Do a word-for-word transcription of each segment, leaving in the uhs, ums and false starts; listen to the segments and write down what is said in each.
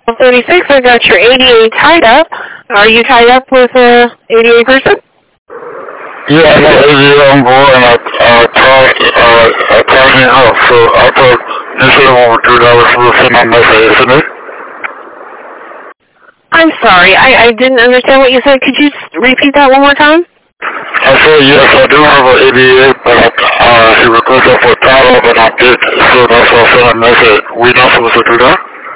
thirty-six, I got your A D A tied up. Are you tied up with a A D A person? Yeah, I got A D A on board, and I, I tried, uh, I tried it out, so I thought this is what we do, that was supposed to send my message, isn't it? I'm sorry, I, I didn't understand what you said. Could you repeat that one more time? I said, yes, I do have an A D A, but I, uh, he requested for a title, but I did, so that's why I sent a message. We're not supposed to do that?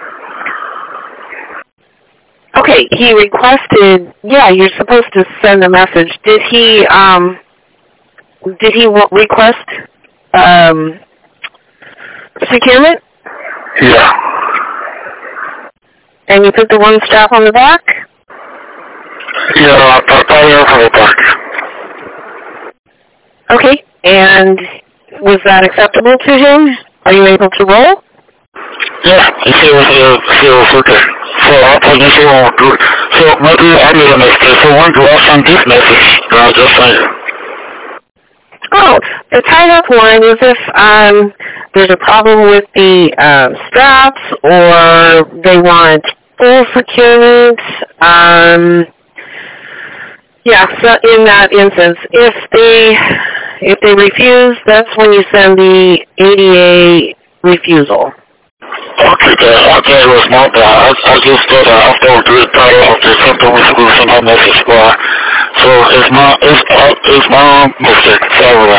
Okay, he requested, yeah, you're supposed to send a message. Did he, um, did he w- request, um, securement? Yeah. And you put the one strap on the back? Yeah, I put that on the back. Okay, and was that acceptable to him? Are you able to roll? Yeah, he said it was, uh, he was okay. So I thought this won't do it. So maybe I made a mistake. So when do I send this message? And I just sent it. Oh, the tied up one is if um, there's a problem with the uh, straps or they want full securement. Um, yeah, so in that instance, if they if they refuse, that's when you send the A D A refusal. Okay, then. I thought it was my bad. I, I just thought that after we do it title, there's something we should send our message for. So it's my, it's, uh, it's my mistake. Sorry.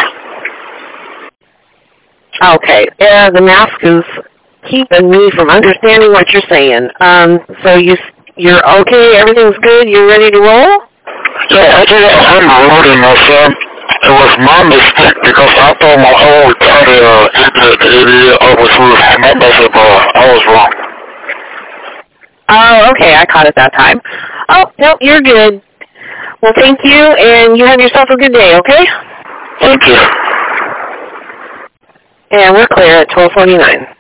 Okay. Yeah, the mask is keeping me from understanding what you're saying. Um, so you, you're okay, everything's good, you're ready to roll? Yeah, I think I'm loading myself. It was my mistake because I thought my whole entire uh, internet area was with my message, but I was wrong. Oh, okay, I caught it that time. Oh, nope, you're good. Well, thank you, and you have yourself a good day, okay? Thank you. And we're clear at twelve forty-nine.